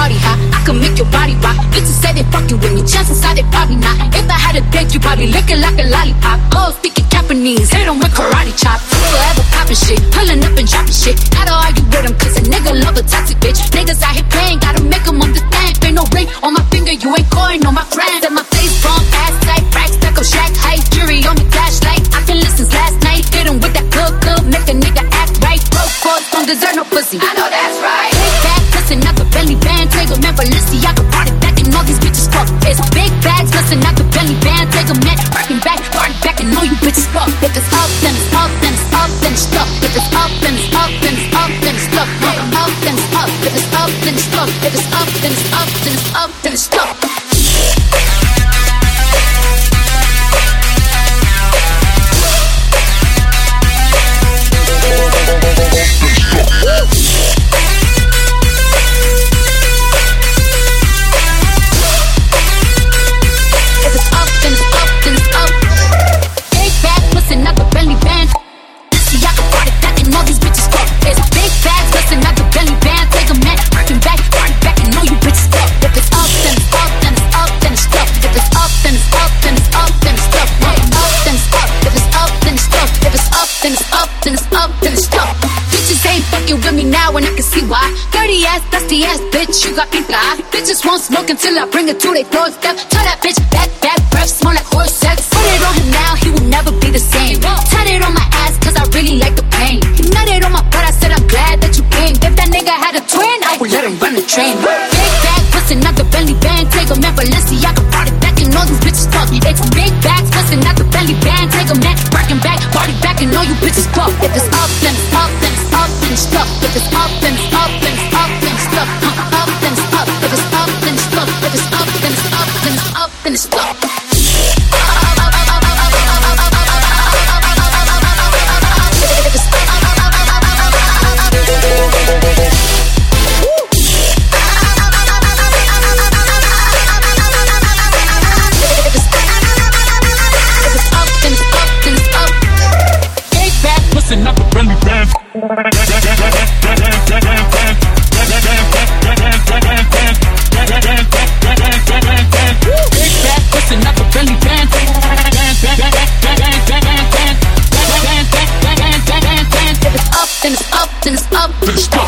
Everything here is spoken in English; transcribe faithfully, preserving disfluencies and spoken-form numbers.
party hot. I can make your body rock. Bitches say they fucking with me, chances are they probably not. If I had a date, you probably lick it like a lollipop. Oh, speaking Japanese, hit 'em with karate chop. Forever popping shit, pulling up and dropping shit. Gotta argue with 'em cause a nigga love a toxic bitch. Niggas out here playing, gotta make 'em understand. Ain't no ring on my finger, you ain't calling on my friends. And my face from ass tight, racks, back up, shack height. Jury on the flashlight, I can listen last night. Hit 'em with that good, good, make a nigga act right. Broke boys don't deserve no pussy, I know that's right. Big bag, plus another belly band. Take 'em in Balenciaga, party back and all these bitches fuck. It's big bags, plus another belly band. Take 'em in, working back, party back and all you bitches fuck. If it's up, then it's up, then it's up, then it's stuck. If it's up, then it's up, then it's up, then it's stuck. If it's up, then it's up. If it's up, then it's stuck. If it's up, then it's up, then it's up, then it's stuck. With me now and I can see why. Dirty ass, dusty ass bitch, you got pink eye. Bitches won't smoke until I bring it to their doorstep. Tell that bitch back, back, breath smell like horse sex. Put it on him now, he will never be the same. Tied it on my ass cause I really like the pain. He nutted on my butt, I said I'm glad that you came. If that nigga had a twin, I would let him run the train. Big bag, plus another belly band. Take 'em in Balenciaga, party back and all these bitches fuck. It's big bags, plus another belly band. Take 'em in, working back, party back and all you bitches fuck. If it's up, then it's up, then it's up, then it's stuck. If it's up, then it's up, then it's up, then it's stuck. Uh, up, then it's up. If it's up, then it's stuck. If it's up, then it's up, then it's up, then it's stuck. Then it's up, then it's up, then it's up.